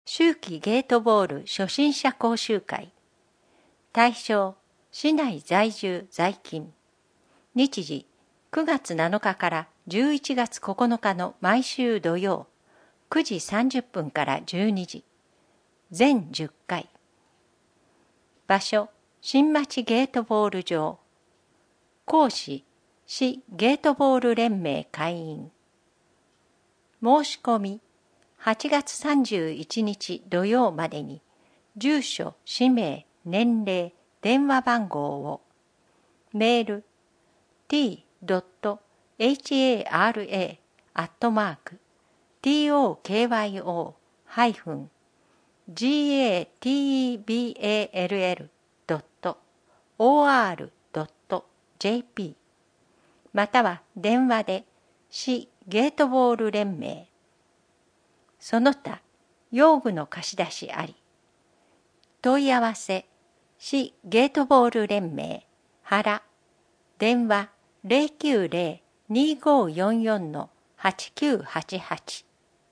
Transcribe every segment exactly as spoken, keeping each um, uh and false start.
秋季ゲートボール初心者講習会。対象、市内在住在勤。日時、くがつなのかからじゅういちがつここのかの毎週土曜、くじさんじゅっぷんからじゅうにじ。全じゅっかい。場所、新町ゲートボール場。講師、市ゲートボール連盟会員。申し込み、はちがつさんじゅういちにち土曜までに、住所、氏名、年齢、電話番号を。メール、ティードットエイチエーアールエー アットマーク ティーオーケーワイオー ハイフン ジーエーティービーエーエルエル ドット オーアール ドット ジェーピー または電話で市ゲートボール連盟。その他、用具の貸し出しあり。問い合わせ、市ゲートボール連盟、原、電話ゼロきゅうゼロ にーごーよんよん はちきゅうはちはち。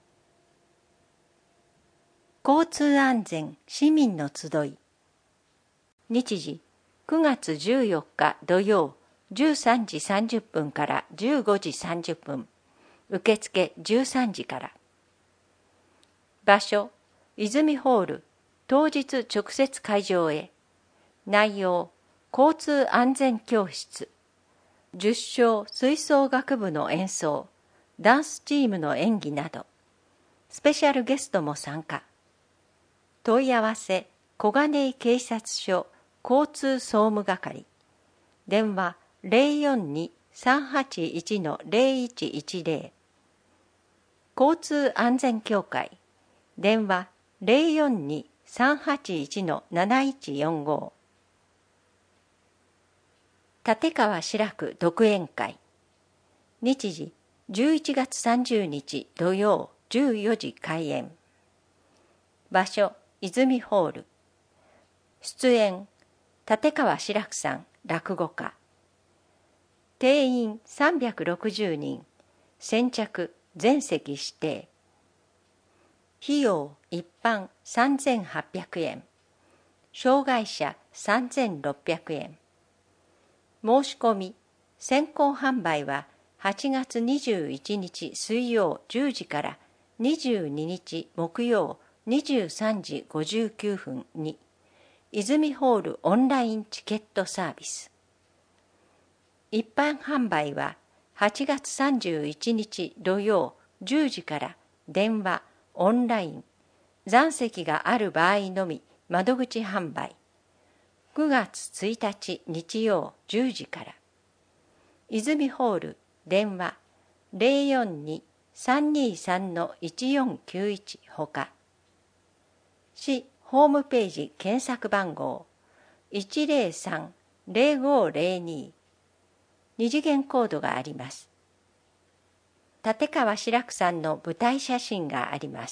交通安全市民の集い。日時、くがつじゅうよっか土曜、じゅうさんじさんじゅっぷんからじゅうごじさんじゅっぷん。受付じゅうさんじから。場所、泉ホール、当日直接会場へ。内容、交通安全教室。十小吹奏楽部の演奏、ダンスチームの演技など。スペシャルゲストも参加。問い合わせ、小金井警察署交通総務係。電話ゼロよんに さんはちいち ゼロいちいちゼロ。交通安全協会。電話ゼロよんに さんはちいち なないちよんご。立川志らく独演会。日時、じゅういちがつさんじゅうにち土曜じゅうよじ開演。場所、泉ホール。出演、立川志らくさん、落語家。定員さんびゃくろくじゅうにん。先着、全席指定。費用一般さんぜんはっぴゃくえん。障害者さんぜんろっぴゃくえん。申し込み、先行販売ははちがつにじゅういちにち水曜じゅうじからにじゅうににち木曜にじゅうさんじごじゅうきゅうふんに泉ホールオンラインチケットサービス。一般販売ははちがつさんじゅういちにち土曜じゅうじから電話、オンライン、残席がある場合のみ窓口販売。くがつついたち日曜じゅうじから。泉ホール電話ゼロよんに さんにさん いちよんきゅういちほか。市ホームページ検索番号いちゼロさん ゼロごゼロに。二次元コードがあります。立川志らくさんの舞台写真があります。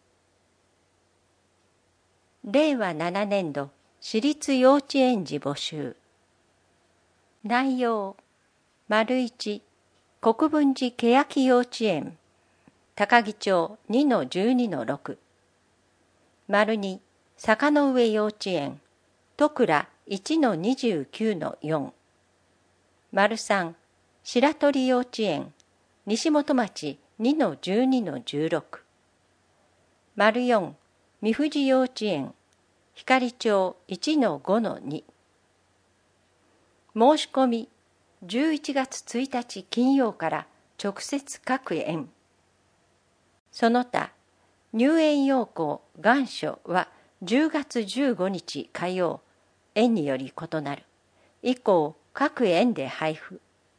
れいわななねんど私立幼稚園児募集。内容、丸一、国分寺欅幼稚園、高木町 にのじゅうにのろく。丸二、坂の上幼稚園、戸倉 いちのにじゅうきゅうのよん。丸三、白鳥幼稚園、西本町 にのじゅうにのじゅうろく。丸四、三藤幼稚園、光町 いちのごのに。申し込み、じゅういちがつついたち金曜から直接各園。その他、入園要項願書はじゅうがつじゅうごにち火曜、園により異なる。以降、各園で配布。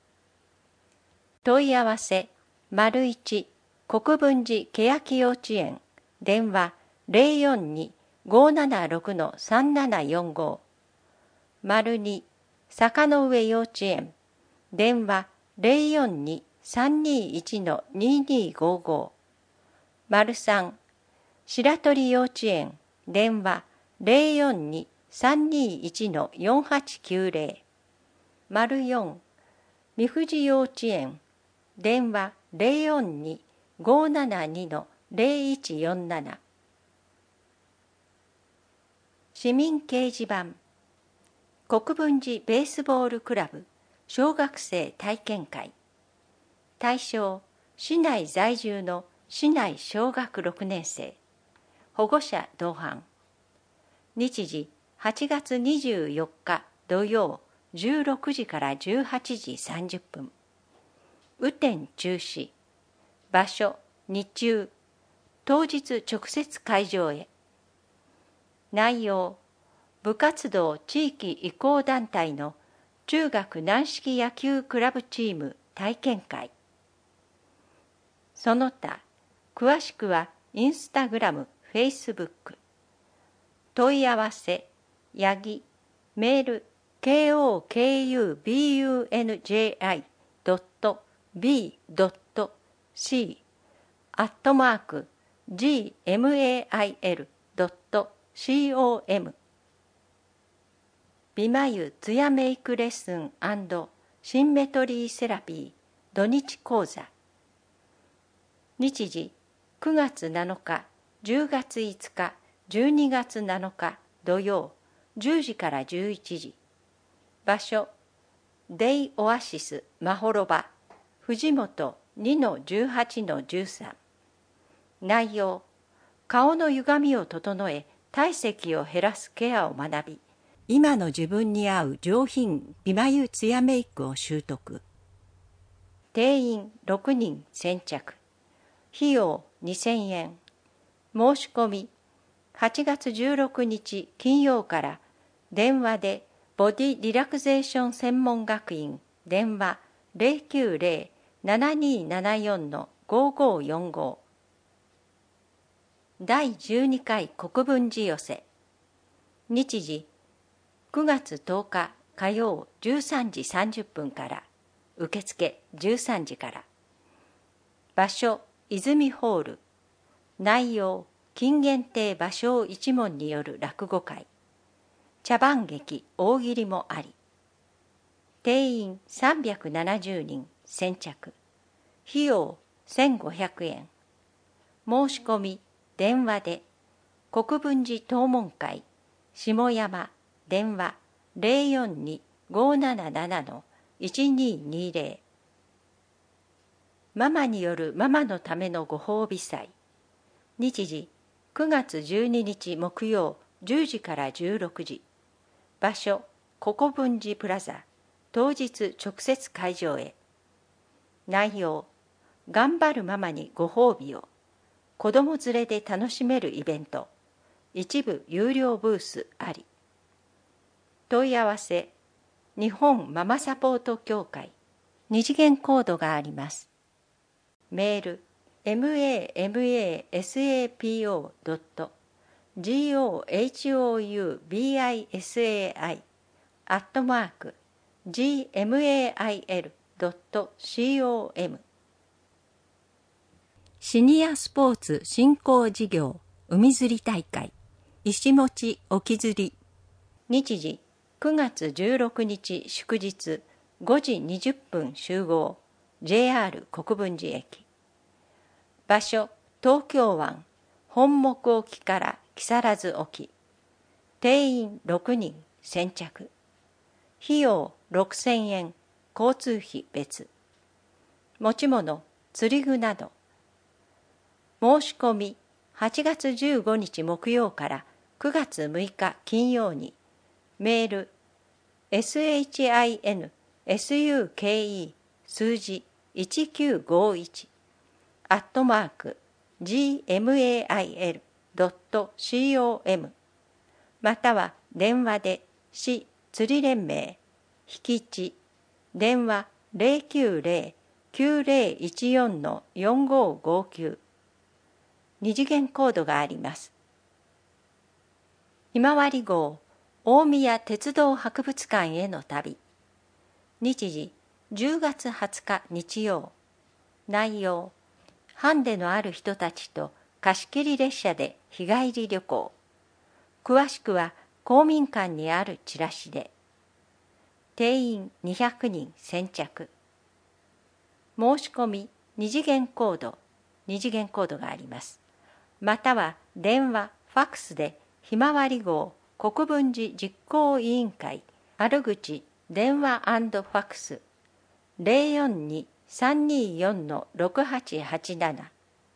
問い合わせ、丸一、国分寺欅幼稚園、電話ゼロよんに ごーななろく さんななよんご。丸二、坂の上幼稚園、電話ゼロよんに さんにいち ににごご。丸三、白鳥幼稚園、電話ゼロよんに さんにいち よんはちきゅうゼロ。丸四、三藤幼稚園、電話ゼロよんに ごーななに ゼロいちよんなな。 市民掲示板、国分寺ベースボールクラブ小学生体験会。対象、市内在住の市内小学ろくねん生。保護者同伴。日時、はちがつにじゅうよっか土曜じゅうろくじからじゅうはちじさんじゅっぷん。雨天中止。場所、日中。当日直接会場へ。内容、部活動地域移行団体の中学軟式野球クラブチーム体験会。その他、詳しくはインスタグラム、フェイスブック。問い合わせ、やぎ、メール、ケーオーケーユービーユーエヌジェーアイドットビードットシー アットマーク ジーエムエーアイエルドットコム。美眉ツヤメイクレッスン&シンメトリーセラピー土日講座。日時、くがつなのか、じゅうがついつか、じゅうにがつなのか土曜じゅうじからじゅういちじ。場所、デイオアシスまほろば藤本 にのじゅうはちのじゅうさん。内容、顔の歪みを整え、体積を減らすケアを学び、今の自分に合う上品美眉ツヤメイクを習得。定員ろくにん先着。費用にせんえん。申し込み、はちがつじゅうろくにち金曜から電話でボディリラクゼーション専門学院電話 ゼロきゅうゼロ ななにーななよん のごーごーよんご。だいじゅうにかい国分寺寄せ。日時、くがつとおか火曜じゅうさんじさんじゅっぷんから、受付じゅうさんじから。場所、泉ホール。内容、金限定芭蕉一門による落語会。茶番劇大喜利もあり。定員さんびゃくななじゅうにん先着。費用せんごひゃくえん。申し込み、電話で、国分寺東門会、下山、電話 ゼロよんに ごーなななな のいちにーにーぜろ。ママによるママのためのご褒美祭。日時、くがつじゅうににち木曜じゅうじからじゅうろくじ。場所、国分寺プラザ。当日直接会場へ。内容、頑張るママにご褒美を。子供連れで楽しめるイベント。一部有料ブースあり。問い合わせ、日本ママサポート協会。二次元コードがあります。メール、ママサポ ドット ゴホウビサイ アットマーク ジーエムエーアイエル ドット コム。シニアスポーツ振興事業海釣り大会石持沖釣り。日時、くがつじゅうろくにち祝日ごじにじゅっぷん集合 ジェイアール 国分寺駅。場所、東京湾本木沖から木更津沖。定員ろくにん先着。費用ろくせんえん、交通費別。持ち物、釣り具など。申し込み、はちがつじゅうごにち木曜からくがつむいか金曜に、メール、シンスク数字いちきゅうごいち、アットマーク、ジーエムエーアイエル ドット コム、または電話で市釣り連盟、引地、電話 ゼロきゅうゼロ きゅうゼロいちよん のよんごーごーきゅう。二次元コードがあります。ひまわり号大宮鉄道博物館への旅。日時、じゅうがつはつか日曜。内容、ハンデのある人たちと貸し切り列車で日帰り旅行。詳しくは公民館にあるチラシで。定員にひゃくにん先着。申し込み、二次元コード、二次元コードがあります。または電話、ファックスでひまわり号国分寺実行委員会悪口電話&ファックス ゼロよんに さんによん ろくはちはちなな。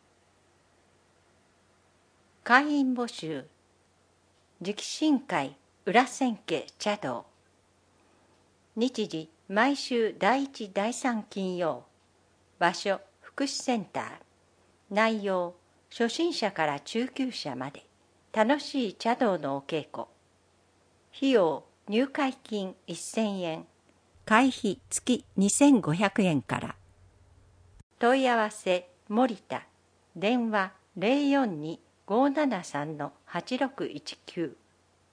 会員募集直進会裏千家茶道。日時毎週第一第三金曜。場所福祉センター。内容初心者から中級者まで楽しい茶道のお稽古。費用入会金せんえん、会費月にせんごひゃくえんから。問い合わせ森田、電話 ゼロよんに ごーななさん はちろくいちきゅう。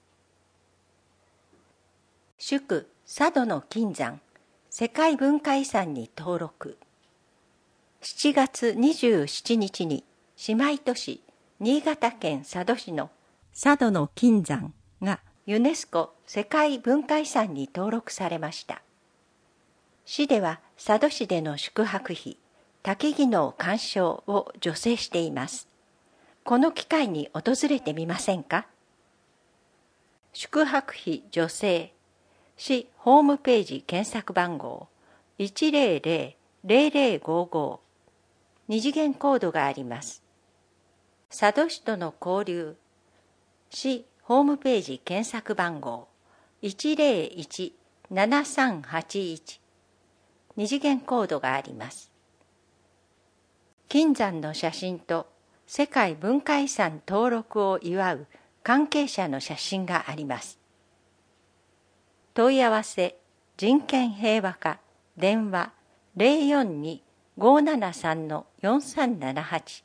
祝佐渡の金山世界文化遺産に登録。しちがつにじゅうしちにちに姉妹都市新潟県佐渡市の佐渡の金山がユネスコ世界文化遺産に登録されました。市では佐渡市での宿泊費、滝技能鑑賞を助成しています。この機会に訪れてみませんか？宿泊費助成、市ホームページ検索番号 いちゼロゼロ ゼロゼロごご、二次元コードがあります。佐渡市との交流、市ホームページ検索番号 いちゼロいち ななさんはちいち、二次元コードがあります。金山の写真と世界文化遺産登録を祝う関係者の写真があります。問い合わせ人権平和課電話 ゼロよんに ごーななさん よんさんななはち。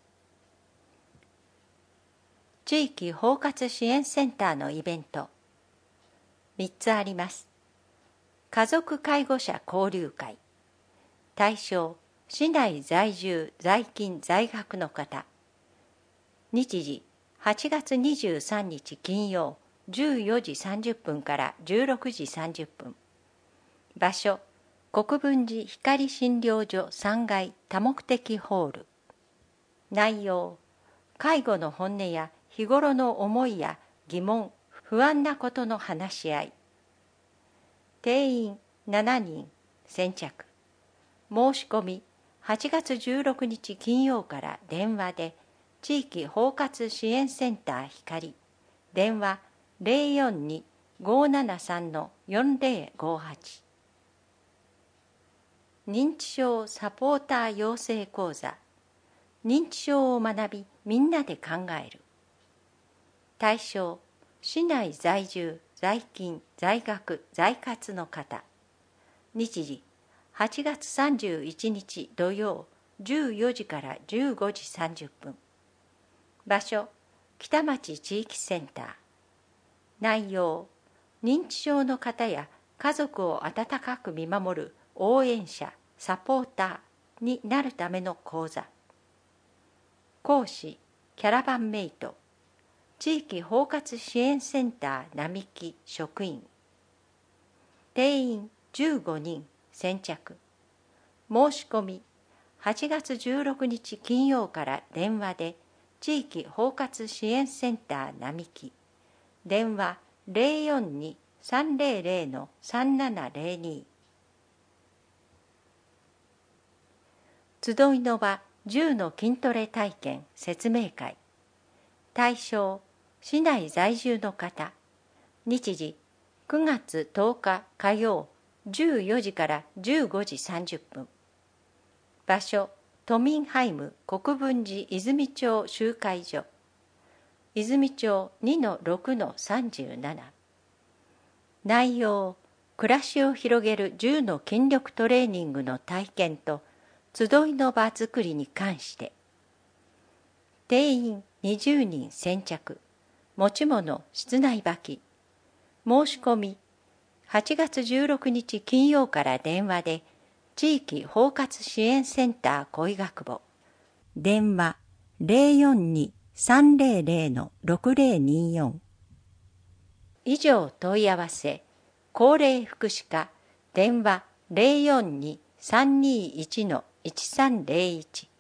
地域包括支援センターのイベントみっつあります。家族介護者交流会。対象市内在住在勤在学の方。日時はちがつにじゅうさんにち金曜じゅうよじさんじゅっぷんからじゅうろくじさんじゅっぷん。場所国分寺光診療所さんがい多目的ホール。内容介護の本音や日頃の思いや疑問、不安なことの話し合い。定員しちにん先着。申し込みはちがつじゅうろくにち金曜から電話で地域包括支援センター光電話 ゼロよんに ごーななさん よんゼロごはち。認知症サポーター養成講座。認知症を学びみんなで考える。対象市内在住在勤在学在活の方。日時はちがつさんじゅういちにち土曜じゅうよじからじゅうごじさんじゅっぷん。場所北町地域センター。内容認知症の方や家族を温かく見守る応援者サポーターになるための講座。講師キャラバンメイト地域包括支援センター並木職員。定員じゅうごにん先着。申し込みはちがつじゅうろくにち金曜から電話で地域包括支援センター並木電話 ゼロよんに さんゼロゼロ さんななゼロに。集いの場銃の筋トレ体験説明会。対象市内在住の方。日時くがつとおか火曜じゅうよじからじゅうごじさんじゅっぷん。場所都民ハイム国分寺泉町集会所。泉町 にのろくのさんじゅうなな。内容暮らしを広げるじゅうの筋力トレーニングの体験と集いの場づくりに関して。定員にじゅうにん先着。持ち物室内履き。申し込みはちがつじゅうろくにち金曜から電話で地域包括支援センター恋学部電話 ゼロよんに さんゼロゼロ ろくゼロによん。以上問い合わせ高齢福祉課電話 ゼロよんに さんにいち いちさんゼロいち。